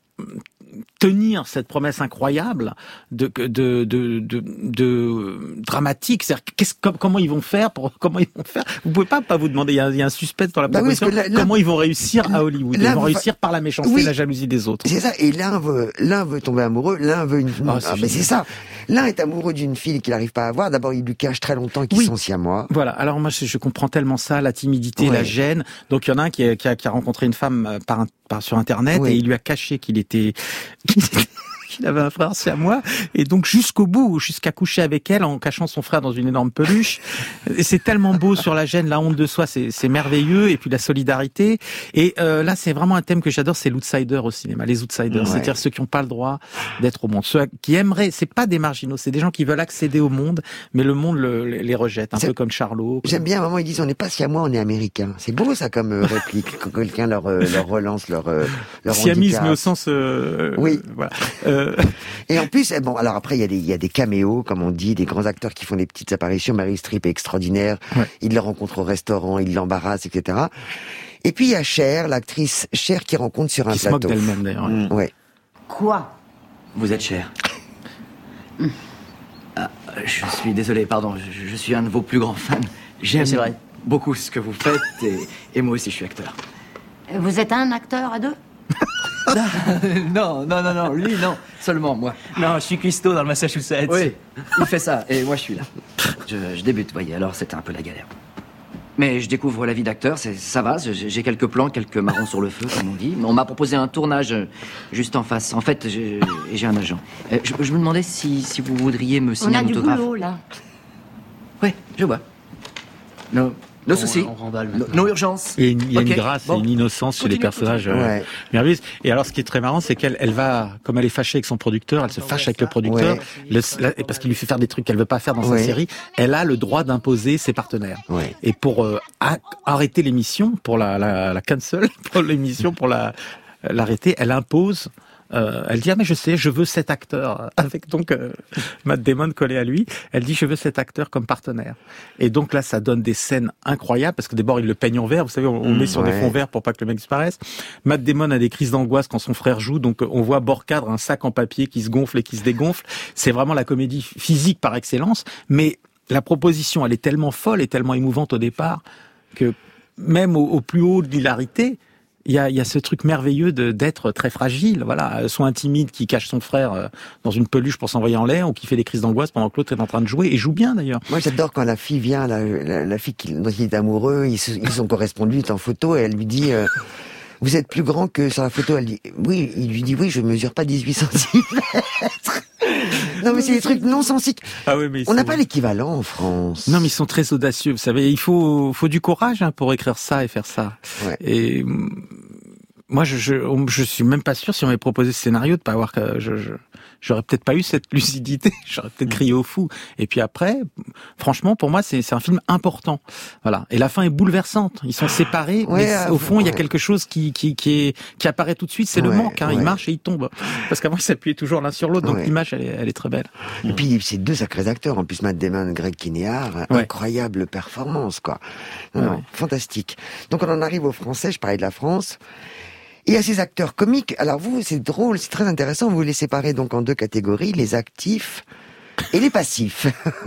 tenir cette promesse incroyable de de de de, de dramatique, c'est-à-dire qu'est-ce, comment ils vont faire pour comment ils vont faire. Vous pouvez pas pas vous demander. Il y a, il y a un suspense dans la proposition. Bah oui, là, là, comment ils vont réussir à Hollywood. Ils vont réussir par la méchanceté, oui, et la jalousie des autres. C'est ça. Et l'un veut l'un veut tomber amoureux, l'un veut une. Oh, c'est ah, mais c'est ça. L'un est amoureux d'une fille qu'il n'arrive pas à avoir. D'abord, il lui cache très longtemps qu'ils oui. sont siamois. Voilà. Alors moi, je, je comprends tellement ça, la timidité, ouais. la gêne. Donc il y en a un qui a, qui a, qui a rencontré une femme par, par sur Internet oui. et il lui a caché qu'il était qu'il, qu'il avait un frère siamois et donc jusqu'au bout, jusqu'à coucher avec elle en cachant son frère dans une énorme peluche. Et c'est tellement beau sur la gêne, la honte de soi, c'est, c'est merveilleux. Et puis la solidarité. Et euh, là, c'est vraiment un thème que j'adore, c'est l'outsider au cinéma, les outsiders, ouais. c'est-à-dire ceux qui n'ont pas le droit d'être au monde, ceux qui aimeraient. C'est pas des marginaux, c'est des gens qui veulent accéder au monde, mais le monde le, les rejette, un c'est... peu comme Charlot. Comme... J'aime bien à un moment ils disent on n'est pas siamois, on est américain. C'est beau ça comme euh, réplique quand quelqu'un leur euh, leur relance leur euh, leur siamisme handicap. au sens euh, oui voilà. Euh... Et en plus bon alors après il y a des il y a des caméos comme on dit, des grands acteurs qui font des petites apparitions. Meryl Streep est extraordinaire. Ouais. Il la rencontre au restaurant, il l'embarrasse, et cetera. Et puis il y a Cher, l'actrice Cher qui rencontre sur un qui plateau. Qui se moque d'elle-même d'ailleurs. Mmh. Ouais. Quoi? Vous êtes Cher. Mmh. Ah, je suis désolé, pardon, je, je suis un de vos plus grands fans. J'aime c'est vrai. beaucoup ce que vous faites et, et moi aussi je suis acteur. Vous êtes un acteur à deux? Non, non, non, non, lui non, seulement moi. Non, je suis cuistot dans le Massachusetts. Oui, il fait ça et moi je suis là. Je, je débute, voyez, alors c'était un peu la galère. Mais je découvre la vie d'acteur, c'est, ça va, j'ai quelques plans, quelques marrons sur le feu, comme on dit. On m'a proposé un tournage juste en face. En fait, j'ai, j'ai un agent. Je, je me demandais si, si vous voudriez me signer un autographe. On a du boulot, là. Oui, je vois. No, nos soucis, nos, nos urgences. Et il y a okay. une grâce bon. et une innocence chez les personnages euh, ouais. merveilleuses. Et alors, ce qui est très marrant, c'est qu'elle elle va, comme elle est fâchée avec son producteur, elle se fâche avec le producteur, ouais. le, la, parce qu'il lui fait faire des trucs qu'elle veut pas faire dans ouais. sa série. Elle a le droit d'imposer ses partenaires. Ouais. Et pour euh, a, arrêter l'émission, pour la, la, la cancel, pour l'émission, pour la l'arrêter, elle impose. Euh, elle dit ah mais je sais, je veux cet acteur avec donc euh, Matt Damon collé à lui. Elle dit je veux cet acteur comme partenaire. Et donc là ça donne des scènes incroyables parce que d'abord il le peigne en vert. Vous savez on, on mmh, met sur ouais. des fonds verts pour pas que le mec disparaisse. Matt Damon a des crises d'angoisse quand son frère joue. Donc on voit Borcadre un sac en papier qui se gonfle et qui se dégonfle. C'est vraiment la comédie physique par excellence. Mais la proposition elle est tellement folle et tellement émouvante au départ que même au, au plus haut de l'hilarité. Il y a, il y a ce truc merveilleux de, d'être très fragile, voilà, soit un timide qui cache son frère euh, dans une peluche pour s'envoyer en l'air ou qui fait des crises d'angoisse pendant que l'autre est en train de jouer et joue bien d'ailleurs. Moi j'adore quand la fille vient, la, la, la fille qui, dont il est amoureux, ils, se, ils ont correspondu, il est en photo et elle lui dit euh, vous êtes plus grand que sur la photo. Elle dit oui, il lui dit oui, je mesure pas dix-huit centimètres. Non mais c'est des trucs non-sensiques. Ah oui, mais on n'a sont... pas l'équivalent en France. Non mais ils sont très audacieux, vous savez, il faut faut du courage hein, pour écrire ça et faire ça. Ouais. Et moi je je je suis même pas sûr si on m'avait proposé ce scénario de pas avoir que je, je j'aurais peut-être pas eu cette lucidité, j'aurais peut-être crié au fou. Et puis après, franchement pour moi c'est c'est un film important. Voilà, et la fin est bouleversante. Ils sont séparés ouais, mais euh, au fond, il ouais. y a quelque chose qui qui qui est qui apparaît tout de suite, c'est ouais, le manque hein, ouais. il marche et il tombe. Parce qu'avant ils s'appuyaient toujours l'un sur l'autre donc ouais. l'image elle est elle est très belle. Et puis c'est deux sacrés acteurs en plus Matt Damon, Greg Kinnear, ouais. incroyable performance quoi. Non, ouais. non, fantastique. Donc on en arrive aux Français, je parlais de la France. Et à ces acteurs comiques, alors vous, c'est drôle, c'est très intéressant, vous les séparez donc en deux catégories, les actifs et les passifs.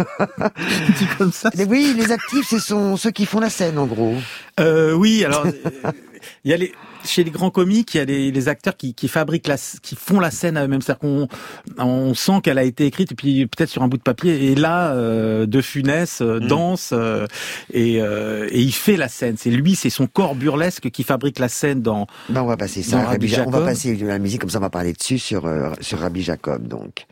Dit comme ça. Oui, les actifs, ce sont ceux qui font la scène, en gros. Euh, oui, alors, il y a les, chez les grands comiques, il y a les, les acteurs qui, qui fabriquent la, qui font la scène à eux-mêmes. C'est-à-dire qu'on, on sent qu'elle a été écrite et puis peut-être sur un bout de papier. Et là, euh, De Funès euh, mmh. danse euh, et, euh, et il fait la scène. C'est lui, c'est son corps burlesque qui fabrique la scène dans. Ben on va passer ça. Rabbi Jacob. On va passer la musique comme ça. On va parler dessus sur euh, sur Rabbi Jacob donc.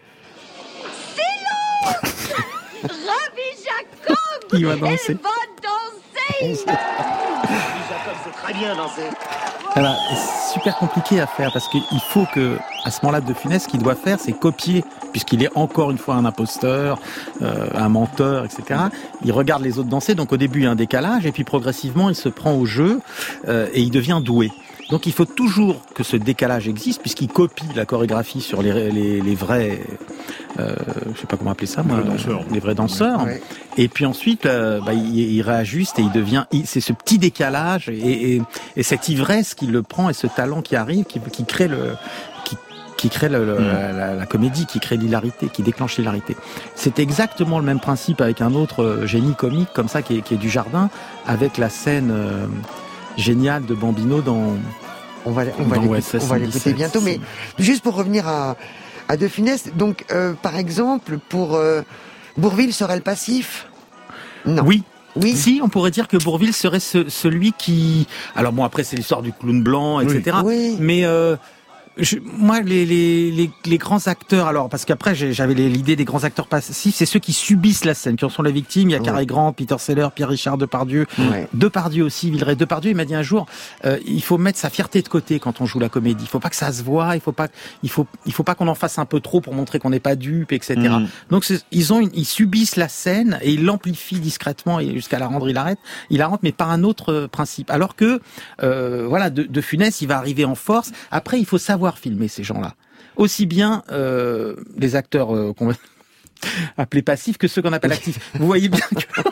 Rabbi Jacob. Il va danser. Elle va danser. Rabbi Jacob sait très bien danser. Voilà, c'est super compliqué à faire parce qu'il faut que, à ce moment-là, De Funès, ce qu'il doit faire, c'est copier, puisqu'il est encore une fois un imposteur, euh, un menteur, et cetera. Il regarde les autres danser, donc au début il y a un décalage, et puis progressivement il se prend au jeu euh, et il devient doué. Donc il faut toujours que ce décalage existe, puisqu'il copie la chorégraphie sur les, les, les vrais, euh, je sais pas comment appeler ça, moi, les, danseurs. les vrais danseurs. Ouais. Et puis ensuite, euh, bah, il, il réajuste et il devient, il, c'est ce petit décalage et, et, et cette ivresse qui le prend et ce talent qui arrive, qui, qui crée le, qui, qui crée le, le, mmh. la, la comédie, qui crée l'hilarité, qui déclenche l'hilarité. C'est exactement le même principe avec un autre génie comique comme ça qui est, qui est Dujardin, avec la scène euh, géniale de Bambino dans. On va, on va l'écouter, on va l'écouter bientôt, mais juste pour revenir à, à De Funès, donc euh, par exemple pour euh, Bourvil serait le passif ? Non. Oui. Oui. Si, on pourrait dire que Bourvil serait ce, celui qui. Alors bon, après c'est l'histoire du clown blanc, et cetera. Oui. Mais euh, je, moi, les, les, les, les grands acteurs, alors parce qu'après j'avais l'idée des grands acteurs passifs, c'est ceux qui subissent la scène, qui en sont les victimes. Il y a ouais. Cary Grant, Peter Sellers, Pierre-Richard Depardieu, ouais. Depardieu aussi, Villeray. Depardieu, il m'a dit un jour, euh, il faut mettre sa fierté de côté quand on joue la comédie. Il faut pas que ça se voit, il faut pas, il faut, il faut pas qu'on en fasse un peu trop pour montrer qu'on n'est pas dupe, et cetera. Mm. Donc ils ont, une, ils subissent la scène et ils l'amplifient discrètement et jusqu'à la rendre hilarante, hilarante, mais par un autre euh, principe. Alors que, euh, voilà, de, de Funès, il va arriver en force. Après, il faut savoir filmer ces gens-là. Aussi bien euh, les acteurs euh, qu'on va appeler passifs que ceux qu'on appelle actifs. Vous voyez bien que...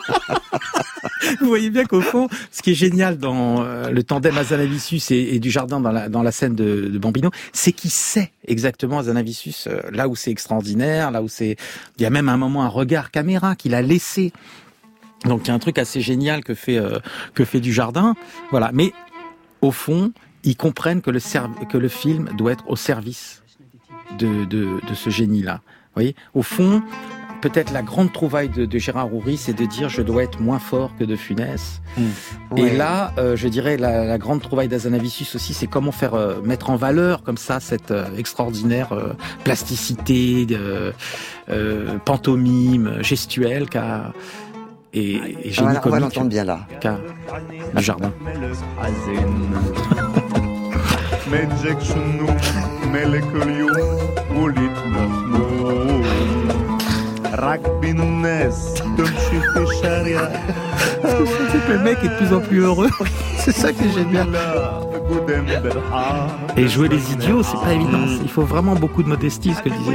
Vous voyez bien qu'au fond, ce qui est génial dans euh, le tandem Hazanavicius et, et Dujardin dans la, dans la scène de, de Bambino, c'est qu'il sait exactement Hazanavicius euh, là où c'est extraordinaire, là où c'est... Il y a même un moment un regard caméra qu'il a laissé. Donc il y a un truc assez génial que fait, euh, que fait Dujardin. Voilà. Mais au fond, ils comprennent que le, serv- que le film doit être au service de, de, de ce génie-là. Vous voyez, au fond, peut-être la grande trouvaille de, de Gérard Houry, c'est de dire je dois être moins fort que De Funès. Mmh. Et ouais. là, euh, je dirais la, la grande trouvaille d'Hazanavicius aussi, c'est comment faire euh, mettre en valeur comme ça cette euh, extraordinaire euh, plasticité, euh, euh, pantomime, gestuelle qu'a et, et génie voilà, comique. on va l'entendre bien là. Du Jardin. Le mec est de plus en plus heureux. C'est ça que j'aime bien. Et jouer les idiots, c'est pas évident. Il faut vraiment beaucoup de modestie, ce que je disais.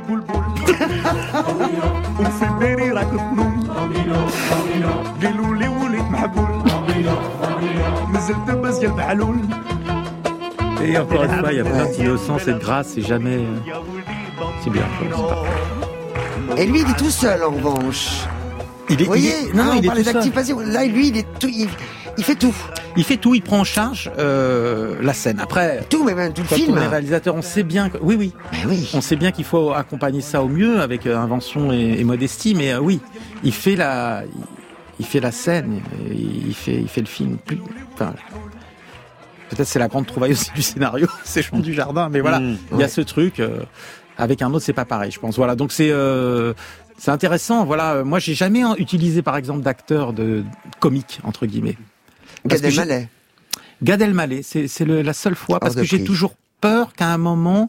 Et encore une fois, il y a plein d'innocence et de grâce, c'est jamais... C'est bien, c'est parfait. Et lui, il est tout seul, en revanche. Il est, Vous voyez, il est, non, là, on il est parlait tout d'active seul. passive. Là, lui, il est tout, il, il fait tout. Il fait tout, il prend en charge euh, la scène. Après, tout, mais même tout le quand film. on est réalisateur, on sait bien que, oui, oui, mais oui, on sait bien qu'il faut accompagner ça au mieux avec euh, invention et, et modestie. Mais euh, oui, il fait la, il, il fait la scène, il fait, il fait le film. Plus, enfin, peut-être c'est la grande trouvaille aussi du scénario, c'est Jean du Jardin. Mais voilà, mmh, il y a ce truc. Euh, avec un autre, c'est pas pareil, je pense. Voilà, donc c'est. Euh, C'est intéressant, voilà. Moi, j'ai jamais utilisé, par exemple, d'acteur de comique entre guillemets. Gad Elmaleh. Gad Elmaleh, c'est c'est le, la seule fois parce que j'ai toujours peur qu'à un moment,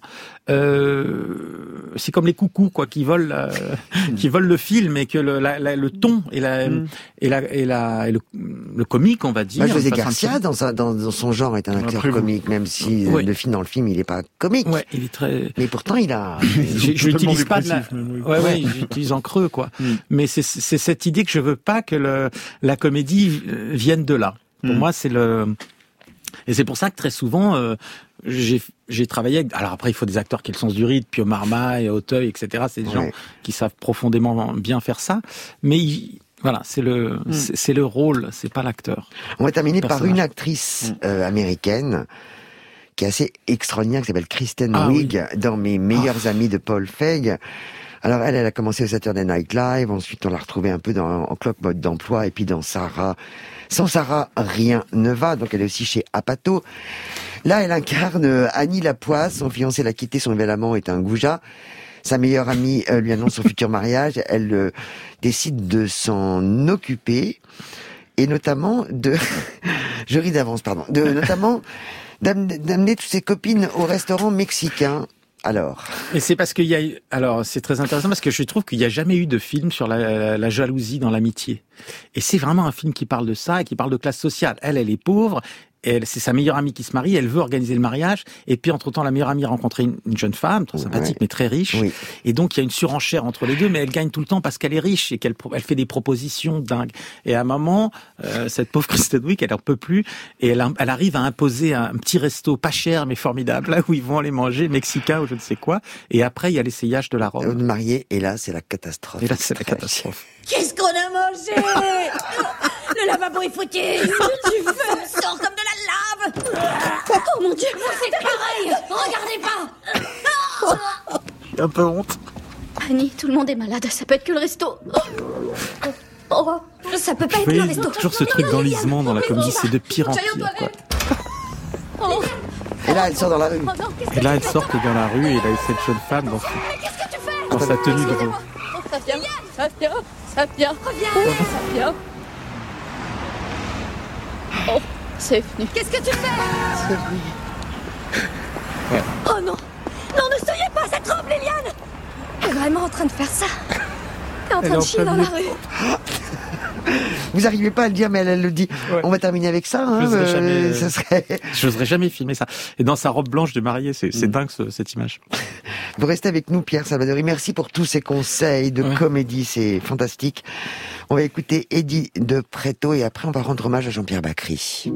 euh, c'est comme les coucous quoi, qui volent, euh, qui volent le film et que le, la, la, le ton et la mm. et la et la et le, le comique, on va dire. Bah, José Garcia, dans, sa, dans, dans son genre, est un acteur Après, comique, même si ouais. le film dans le film, il est pas comique. Ouais, il est très. Mais pourtant, il a. je n'utilise pas de la. Oui. Ouais, ouais, j'utilise en creux quoi. Mm. Mais c'est c'est cette idée que je veux pas que le la comédie vienne de là. Pour mm. moi, c'est le. Et c'est pour ça que très souvent, euh, j'ai, j'ai travaillé avec... Alors après, il faut des acteurs qui ont le sens du rythme, Pio Marmaille, Auteuil, et cetera. C'est des ouais. gens qui savent profondément bien faire ça. Mais il, voilà, c'est le, mm. c'est, c'est le rôle, c'est pas l'acteur. On va terminer par une actrice mm. euh, américaine qui est assez extraordinaire, qui s'appelle Kristen ah, Wiig, oui. dans Mes meilleurs oh. amis de Paul Feig. Alors elle, elle a commencé au Saturday Night Live, ensuite on l'a retrouvée un peu dans, en Clock Mode d'emploi, et puis dans Sarah... Sans Sarah, rien ne va, donc elle est aussi chez Apatow. Là, elle incarne Annie Lapoisse, son fiancé l'a quitté, son nouvel amant est un goujat. Sa meilleure amie euh, lui annonce son futur mariage, elle euh, décide de s'en occuper, et notamment de... Je ris d'avance, pardon. De, notamment d'amener, d'amener toutes ses copines au restaurant mexicain. Alors. Et c'est parce qu'il y a, alors c'est très intéressant parce que je trouve qu'il n'y a jamais eu de film sur la, la, la jalousie dans l'amitié. Et c'est vraiment un film qui parle de ça et qui parle de classe sociale. Elle, elle est pauvre. Elle, c'est sa meilleure amie qui se marie, elle veut organiser le mariage, et puis entre-temps, la meilleure amie a rencontré une, une jeune femme, très sympathique, ouais. mais très riche, oui. et donc il y a une surenchère entre les deux, mais elle gagne tout le temps parce qu'elle est riche, et qu'elle elle fait des propositions dingues. Et à un moment, euh, cette pauvre Kristen Wiig, elle en peut plus, et elle, elle arrive à imposer un, un petit resto pas cher, mais formidable, là où ils vont aller manger, mexicain ou je ne sais quoi, et après, il y a l'essayage de la robe. De marier, et là, c'est la catastrophe. Et là, c'est la catastrophe. Qu'est-ce qu'on a mangé? Le lavabo est foutu. Tu veux sors comme de la lave. Oh mon Dieu, c'est pareil. Regardez pas. J'ai un peu honte. Annie, tout le monde est malade. Ça peut être que le resto. Oh, ça peut pas être oui, le resto. Toujours ce truc d'enlisement dans la comédie, c'est de pire en pire. Quoi. Oh. Et là, elle sort dans la rue. Et là, elle sort dans la rue et là, cette jeune femme dans, dans sa tenue de rose. Ça vient, ça vient, ça vient. Reviens, ça vient. Oh, c'est venu. Qu'est-ce que tu fais? C'est venu. Ouais. Oh non. Non, ne soyez pas, ça tremble, Liliane. Elle est vraiment en train de faire ça. Elle est en train de chier dans la rue. Vous arrivez pas à le dire, mais elle, elle le dit. Ouais. On va terminer avec ça. Hein, euh, jamais, ça serait... J'oserais jamais filmer ça. Et dans sa robe blanche de mariée, c'est, c'est mmh. dingue ce, cette image. Vous restez avec nous, Pierre Salvadori. Merci pour tous ces conseils de ouais. comédie, c'est fantastique. On va écouter Eddie de Pretto et après on va rendre hommage à Jean-Pierre Bacri.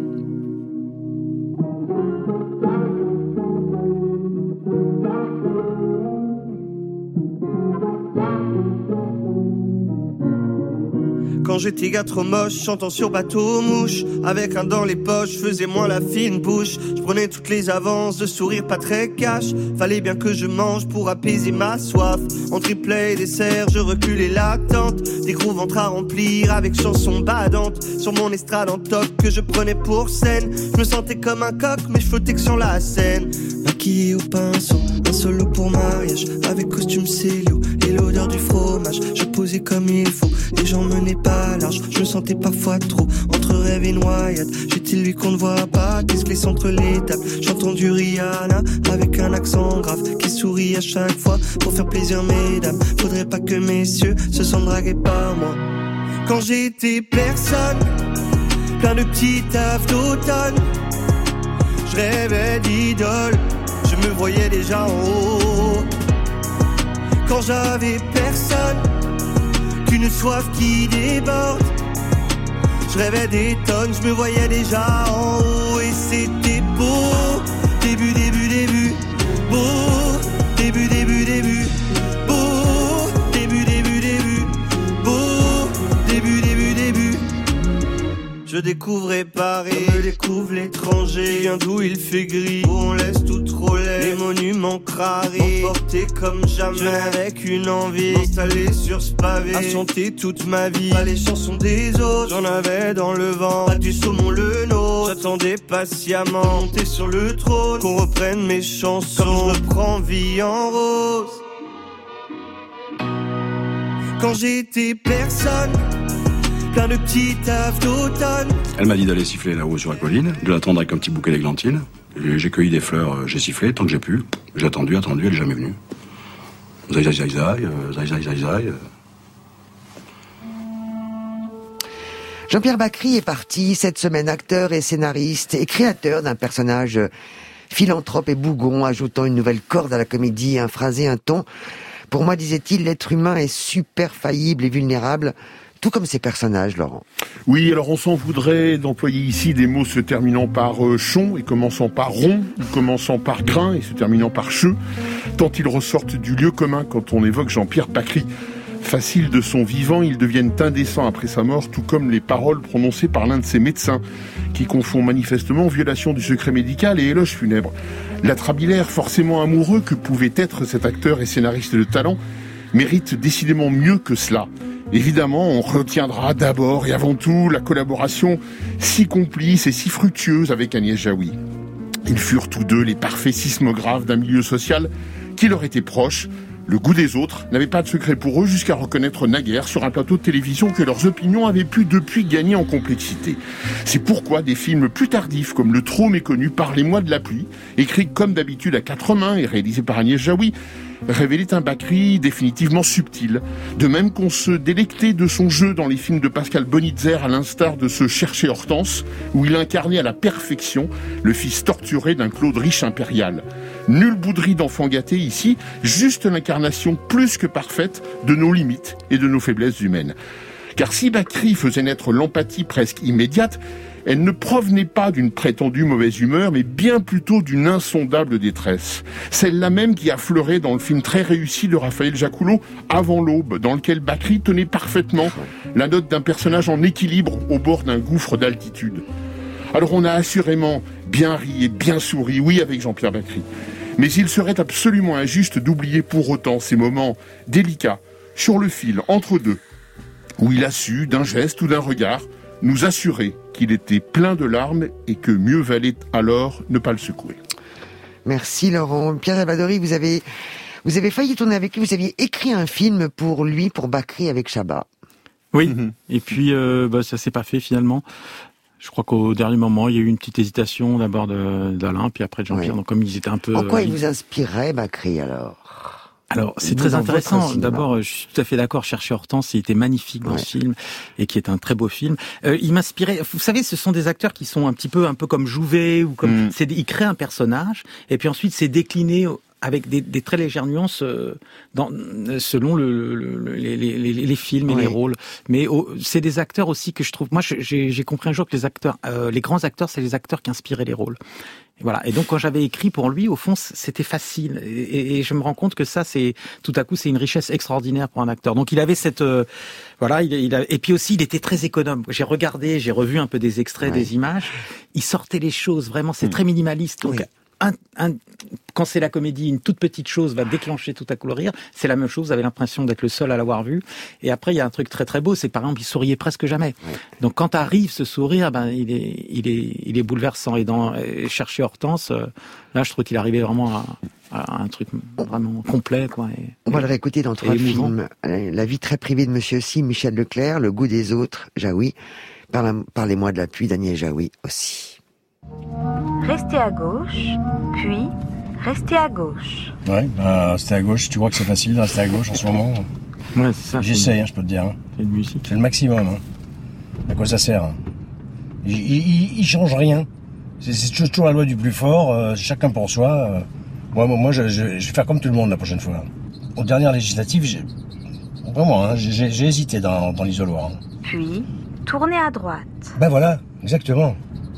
Quand j'étais gars trop moche, chantant sur bateau mouche, avec un dans les poches, faisais moins la fine bouche. Je prenais toutes les avances, de sourire pas très cash. Fallait bien que je mange pour apaiser ma soif. En triplet et dessert, je reculais l'attente. Des gros ventres à remplir avec chansons badantes. Sur mon estrade en toc que je prenais pour scène. Je me sentais comme un coq, mais je flottais que sur la scène. maquillé au pinceau, un solo pour mariage, avec costume Célio et l'odeur du fromage. Je posais comme il faut, les gens menaient pas large, je me sentais parfois trop entre rêve et noyade. J'étais lui qu'on ne voit pas, qu'est-ce que entre les tables. J'entends du Rihanna avec un accent grave qui sourit à chaque fois pour faire plaisir mesdames. Faudrait pas que messieurs se sentent dragués par moi. Quand j'étais personne, plein de petits tafs d'automne, je rêvais d'idole, je me voyais déjà en haut. Quand j'avais personne, qu'une soif qui déborde, je rêvais des tonnes, je me voyais déjà en haut. Et c'était beau, début, début, début, beau, début, début, début, beau, début, début, début, beau, début, début, début. Je découvrais Paris, je me découvre l'étranger. Qui vient d'où il fait gris, où on laisse tout trop laid. Les monuments crarés, emportés comme jamais. Avec une envie, installée sur ce pavé, à chanter toute ma vie. Pas les chansons des autres, j'en avais dans le vent. Pas du saumon le nôtre, j'attendais patiemment. Monter sur le trône, qu'on reprenne mes chansons. Comme je reprends Vie en rose. Quand j'étais personne, plein de petits tafs d'automne. Elle m'a dit d'aller siffler là-haut sur la colline, de l'attendre avec un petit bouquet d'églantines. J'ai cueilli des fleurs, j'ai sifflé tant que j'ai pu. J'ai attendu, attendu, elle n'est jamais venue. Zai, zai, zai, zai, zai, zai, zai, zai. Jean-Pierre Bacri est parti cette semaine, acteur et scénariste et créateur d'un personnage philanthrope et bougon, ajoutant une nouvelle corde à la comédie, un phrasé, un ton. Pour moi, disait-il, l'être humain est super faillible et vulnérable, tout comme ces personnages, Laurent. Oui, alors on s'en voudrait d'employer ici des mots se terminant par euh, chon et commençant par rond, ou commençant par grain et se terminant par cheux, tant ils ressortent du lieu commun quand on évoque Jean-Pierre Bacri. Facile de son vivant, ils deviennent indécents après sa mort, tout comme les paroles prononcées par l'un de ses médecins, qui confond manifestement violation du secret médical et éloge funèbre. L'atrabilaire forcément amoureux que pouvait être cet acteur et scénariste de talent mérite décidément mieux que cela. Évidemment, on retiendra d'abord et avant tout la collaboration si complice et si fructueuse avec Agnès Jaoui. Ils furent tous deux les parfaits sismographes d'un milieu social qui leur était proche. Le goût des autres n'avait pas de secret pour eux jusqu'à reconnaître naguère sur un plateau de télévision que leurs opinions avaient pu depuis gagner en complexité. C'est pourquoi des films plus tardifs comme le trop méconnu Parlez-moi de la pluie, écrit comme d'habitude à quatre mains et réalisé par Agnès Jaoui, révélait un Bacri définitivement subtil. De même qu'on se délectait de son jeu dans les films de Pascal Bonitzer, à l'instar de ce Chercher Hortense, où il incarnait à la perfection le fils torturé d'un Claude riche impérial. Nulle bouderie d'enfant gâté ici, juste l'incarnation plus que parfaite de nos limites et de nos faiblesses humaines. Car si Bacri faisait naître l'empathie presque immédiate, elle ne provenait pas d'une prétendue mauvaise humeur, mais bien plutôt d'une insondable détresse. Celle-là même qui affleurait dans le film très réussi de Raphaël Jacoulot, Avant l'aube, dans lequel Bacri tenait parfaitement la note d'un personnage en équilibre au bord d'un gouffre d'altitude. Alors on a assurément bien ri et bien souri, oui, avec Jean-Pierre Bacri. Mais il serait absolument injuste d'oublier pour autant ces moments délicats, sur le fil, entre deux, où il a su, d'un geste ou d'un regard, nous assurer qu'il était plein de larmes et que mieux valait alors ne pas le secouer. Merci Laurent. Pierre Salvadori, vous avez, vous avez failli tourner avec lui, vous aviez écrit un film pour lui, pour Bacri avec Chabat. Oui, mmh. Et puis euh, bah, ça s'est pas fait finalement. Je crois qu'au dernier moment, il y a eu une petite hésitation d'abord de, d'Alain, puis après de Jean-Pierre. Oui. Donc comme ils étaient un peu... En quoi euh, il vous inspirait Bacri alors ? Alors, c'est très intéressant. D'abord, je suis tout à fait d'accord. Chercher Hortense, il était magnifique dans ouais. ce film et qui est un très beau film. Euh, il m'inspirait. Vous savez, ce sont des acteurs qui sont un petit peu, un peu comme Jouvet ou comme. Mm. C'est, ils créent un personnage et puis ensuite c'est décliné avec des, des très légères nuances euh, dans, selon le, le, le, les, les, les films et oui. les rôles. Mais oh, c'est des acteurs aussi que je trouve. Moi, j'ai, j'ai compris un jour que les acteurs, euh, les grands acteurs, c'est les acteurs qui inspiraient les rôles. Et voilà. Et donc, quand j'avais écrit pour lui, au fond, c'était facile. Et, et, et je me rends compte que ça, c'est tout à coup, c'est une richesse extraordinaire pour un acteur. Donc, il avait cette, euh, voilà, il, il a, et puis aussi, il était très économe. J'ai regardé, j'ai revu un peu des extraits, ouais. des images. Il sortait les choses vraiment. C'est mmh. très minimaliste. Donc, oui. un, un, quand c'est la comédie, une toute petite chose va déclencher tout à coup le rire. C'est la même chose, vous avez l'impression d'être le seul à l'avoir vu. Et après, il y a un truc très très beau, c'est par exemple, il souriait presque jamais. Ouais. Donc quand arrive ce sourire, ben, il est, il est, il est bouleversant. Et dans et Chercher Hortense, euh, là, je trouve qu'il arrivait vraiment à, à un truc vraiment complet, quoi. Et, On va le réécouter dans trois films. La vie très privée de Monsieur Si, Michel Leclerc, Le goût des autres, Jaoui. Parlez-moi de la pluie, Daniel Jaoui aussi. Restez à gauche, puis restez à gauche. Ouais, bah, rester à gauche, tu vois que c'est facile de rester à gauche en ce moment. Ouais, c'est ça. J'essaye, hein, je peux te dire. Hein. C'est une musique. C'est le maximum. Hein. À quoi ça sert hein. il, il, il change rien. C'est, c'est toujours la loi du plus fort, euh, chacun pour soi. Euh. Moi, moi je, je, je vais faire comme tout le monde la prochaine fois. Aux dernières législatives, j'ai, vraiment, hein, j'ai, j'ai hésité dans, dans l'isoloir. Hein. Puis, tournez à droite. Ben voilà, exactement.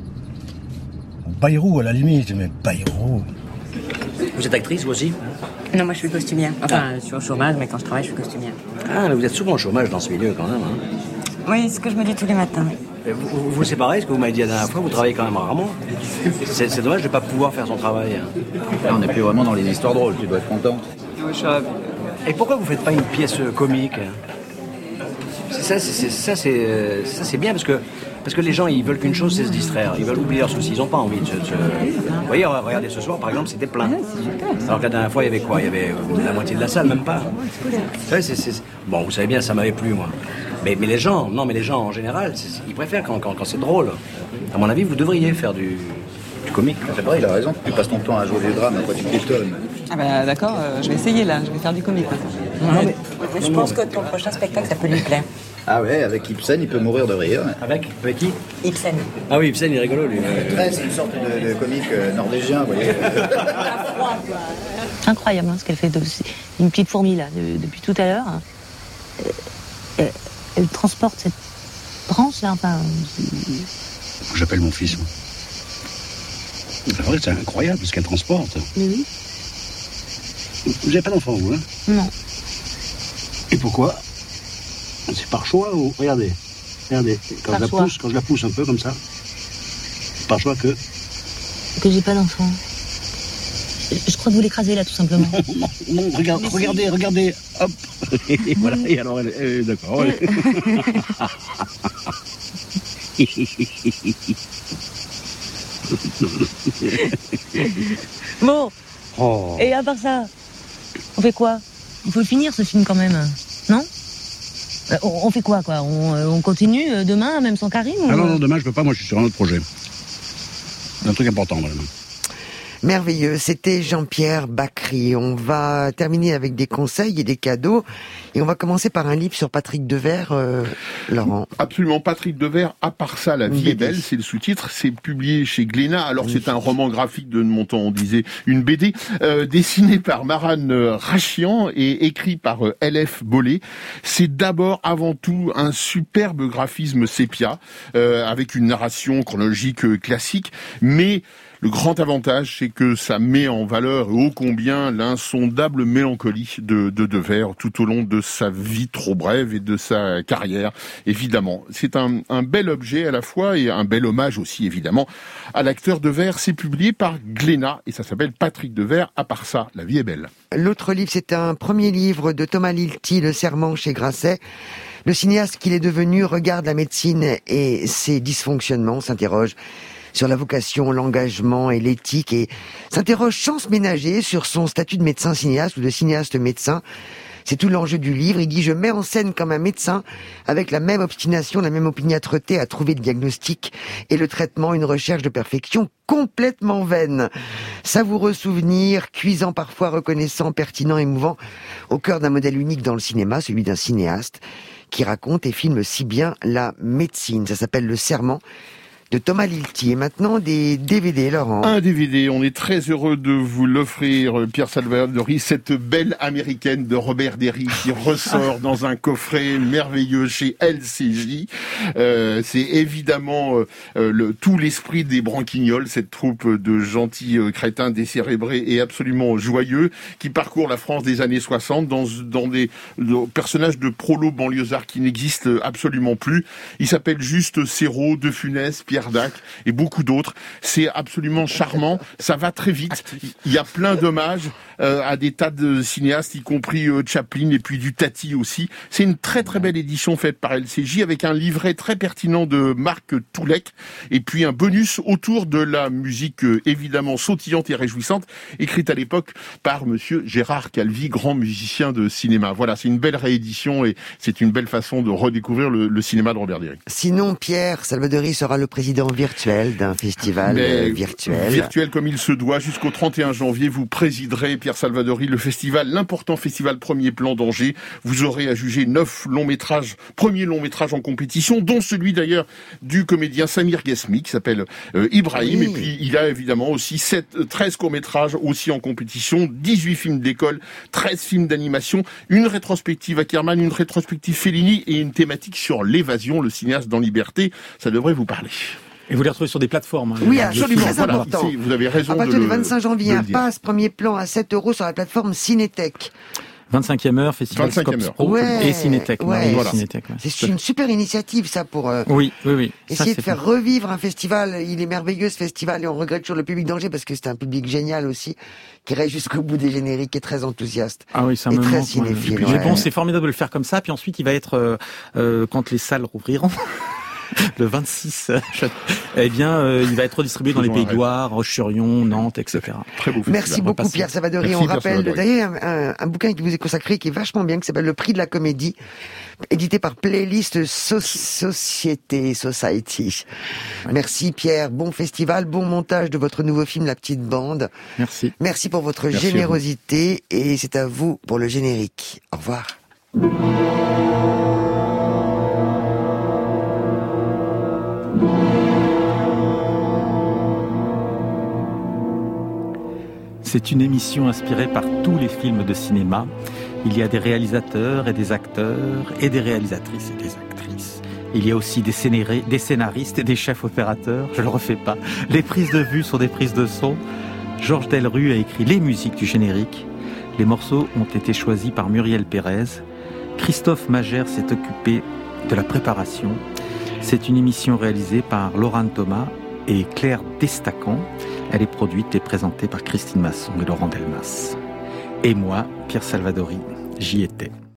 Bayrou à la limite, mais Bayrou. Vous êtes actrice, vous aussi? Non, moi je suis costumière. Enfin, ah. je suis au chômage, mais quand je travaille, je suis costumière. Ah, mais vous êtes souvent au chômage dans ce milieu quand même. Hein. Oui, c'est ce que je me dis tous les matins. Et vous, vous, vous c'est pareil, ce que vous m'avez dit la dernière fois, vous travaillez quand même rarement. C'est, c'est dommage de ne pas pouvoir faire son travail. Là, on n'est plus vraiment dans les histoires drôles, tu dois être contente. Oui, je suis ravi. Et pourquoi vous ne faites pas une pièce comique? C'est ça, c'est, c'est, ça, c'est, ça, c'est bien parce que, parce que les gens, ils veulent qu'une chose, c'est se distraire. Ils veulent oublier leurs soucis. Ils n'ont pas envie de se... se... Vous voyez, regardez ce soir, par exemple, c'était plein. Alors que la dernière fois, il y avait quoi? Il y avait la moitié de la salle, même pas. Ouais, c'est, c'est... Bon, vous savez bien, ça m'avait plu, moi. Mais, mais les gens, non, mais les gens, en général, c'est, ils préfèrent quand, quand, quand c'est drôle. À mon avis, vous devriez faire du, du comique. C'est vrai, il a raison. Tu passes ton temps à jouer des drames, après tu piétonnes. Ah bah d'accord, euh, je vais essayer, là. Je vais faire du comique. Non, mais... mais je pense que ton prochain spectacle, ça peut lui plaire. Ah ouais, avec Ibsen, il peut mourir de rire. Avec Avec qui? Ibsen. Ah oui, Ibsen, il est rigolo, lui. Ouais, c'est une sorte de, de comique euh, norvégien, vous voyez. Incroyable, hein, ce qu'elle fait. De, une petite fourmi, là, de, depuis tout à l'heure. Elle, elle transporte cette branche, là, enfin... J'appelle mon fils, moi. C'est vrai, c'est incroyable, ce qu'elle transporte. Mais oui. Vous n'avez pas d'enfant, vous, hein? Non. Et pourquoi? C'est par choix ou... Regardez, regardez, quand je, la pousse, quand je la pousse un peu comme ça, par choix que... Que j'ai pas d'enfant. Je crois que vous l'écrasez là, tout simplement. Non, non, non regarde, regardez, regardez, hop. Et voilà, et alors, elle, elle, d'accord. Elle... Bon, oh. Et à part ça, on fait quoi? Il faut le finir, ce film, quand même, non? On fait quoi, quoi? On, on continue demain, même sans Karim ou... Ah non, non, demain, je peux pas, moi, je suis sur un autre projet. Un truc important, madame. Merveilleux, c'était Jean-Pierre Bacri. On va terminer avec des conseils et des cadeaux. Et on va commencer par un livre sur Patrick Devers, euh, Laurent. Absolument, Patrick Devers, à part ça, La vie est belle, c'est le sous-titre, c'est publié chez Glénat. Alors c'est un roman graphique de mon temps, on disait une B D, euh, dessiné par Maran Rachian et écrit par euh, L F Bollé. C'est d'abord, avant tout, un superbe graphisme sépia, euh, avec une narration chronologique euh, classique, mais... Le grand avantage, c'est que ça met en valeur ô combien l'insondable mélancolie de, de Devers tout au long de sa vie trop brève et de sa carrière, évidemment. C'est un, un bel objet à la fois et un bel hommage aussi, évidemment, à l'acteur Devers. C'est publié par Glénat et ça s'appelle Patrick Devers, à part ça, La vie est belle. L'autre livre, c'est un premier livre de Thomas Lilti, Le Serment chez Grasset. Le cinéaste qu'il est devenu regarde la médecine et ses dysfonctionnements, s'interroge sur la vocation, l'engagement et l'éthique, et s'interroge sans se ménager sur son statut de médecin cinéaste ou de cinéaste médecin. C'est tout l'enjeu du livre. Il dit « Je mets en scène comme un médecin avec la même obstination, la même opiniâtreté à trouver le diagnostic et le traitement, une recherche de perfection complètement vaine. Savoureux souvenir, cuisant parfois, reconnaissant, pertinent, émouvant, au cœur d'un modèle unique dans le cinéma, celui d'un cinéaste qui raconte et filme si bien la médecine. Ça s'appelle Le Serment de Thomas Lilti. Et maintenant, des D V D, Laurent. Un D V D, on est très heureux de vous l'offrir, Pierre Salvadori, cette belle américaine de Robert Derry qui ressort dans un coffret merveilleux chez L C J. Euh, c'est évidemment euh, le, tout l'esprit des Branquignoles, cette troupe de gentils euh, crétins décérébrés et absolument joyeux qui parcourent la France des années soixante dans, dans des, des personnages de prolo banlieusards qui n'existent absolument plus. Ils s'appellent juste Serrault, De Funès, Pierre Kerdak et beaucoup d'autres. C'est absolument charmant, ça va très vite. Il y a plein d'hommages euh, à des tas de cinéastes, y compris euh, Chaplin et puis du Tati aussi. C'est une très très belle édition faite par L C J avec un livret très pertinent de Marc Toulek et puis un bonus autour de la musique euh, évidemment sautillante et réjouissante, écrite à l'époque par monsieur Gérard Calvi, grand musicien de cinéma. Voilà, c'est une belle réédition et c'est une belle façon de redécouvrir le, le cinéma de Robert Déry. Sinon, Pierre Salvadori sera le président virtuel d'un festival Mais, euh, virtuel. Virtuel comme il se doit. Jusqu'au trente et un janvier, vous présiderez, Pierre Salvadori, le festival, l'important festival Premier Plan d'Angers. Vous aurez à juger neuf longs métrages, premiers longs métrages en compétition, dont celui d'ailleurs du comédien Samir Ghesmi, qui s'appelle euh, Ibrahim. Oui. Et puis, il a évidemment aussi sept, treize courts-métrages aussi en compétition, dix-huit films d'école, treize films d'animation, une rétrospective Ackerman, une rétrospective Fellini et une thématique sur l'évasion, le cinéaste dans Liberté. Ça devrait vous parler. Et vous les retrouvez sur des plateformes. Hein, oui, absolument, très voilà, important. Ici, vous avez raison. À partir du vingt-cinq janvier, un pass Premier Plan à sept euros sur la plateforme Cinétech. vingt-cinquième heure, Festival Scope Pro ouais, et Cinétech. Ouais, oui, voilà. Cinétech ouais. C'est une super initiative, ça, pour euh, oui, oui, oui. essayer ça, de faire fait. revivre un festival. Il est merveilleux, ce festival, et on regrette toujours le public d'Angers parce que c'est un public génial aussi, qui reste jusqu'au bout des génériques, et très enthousiaste. Ah oui, ça et me très manque, cinéphile. Ouais. Ouais. Bon, c'est formidable de le faire comme ça, puis ensuite il va être, euh, euh, quand les salles rouvriront, le vingt-six, eh bien, euh, il va être redistribué dans les Pays de Loire, Roche-sur-Yon, Nantes, et cetera. Très beau Merci beaucoup, Pierre Salvadori. Merci, on Pierre rappelle d'ailleurs un, un, un bouquin qui vous est consacré, qui est vachement bien, qui s'appelle Le Prix de la Comédie, édité par Playlist so- Société, Society. Ouais. Merci Pierre, bon festival, bon montage de votre nouveau film La Petite Bande. Merci. Merci pour votre Merci générosité, et c'est à vous pour le générique. Au revoir. C'est une émission inspirée par tous les films de cinéma. Il y a des réalisateurs et des acteurs et des réalisatrices et des actrices. Il y a aussi des, scénaristes, des scénaristes et des chefs opérateurs. Je le refais pas. Les prises de vue sont des prises de son. Georges Delrue a écrit les musiques du générique. Les morceaux ont été choisis par Muriel Pérez. Christophe Magère s'est occupé de la préparation. C'est une émission réalisée par Laurent Thomas et Claire Destacan. Elle est produite et présentée par Christine Masson et Laurent Delmas. Et moi, Pierre Salvadori, j'y étais.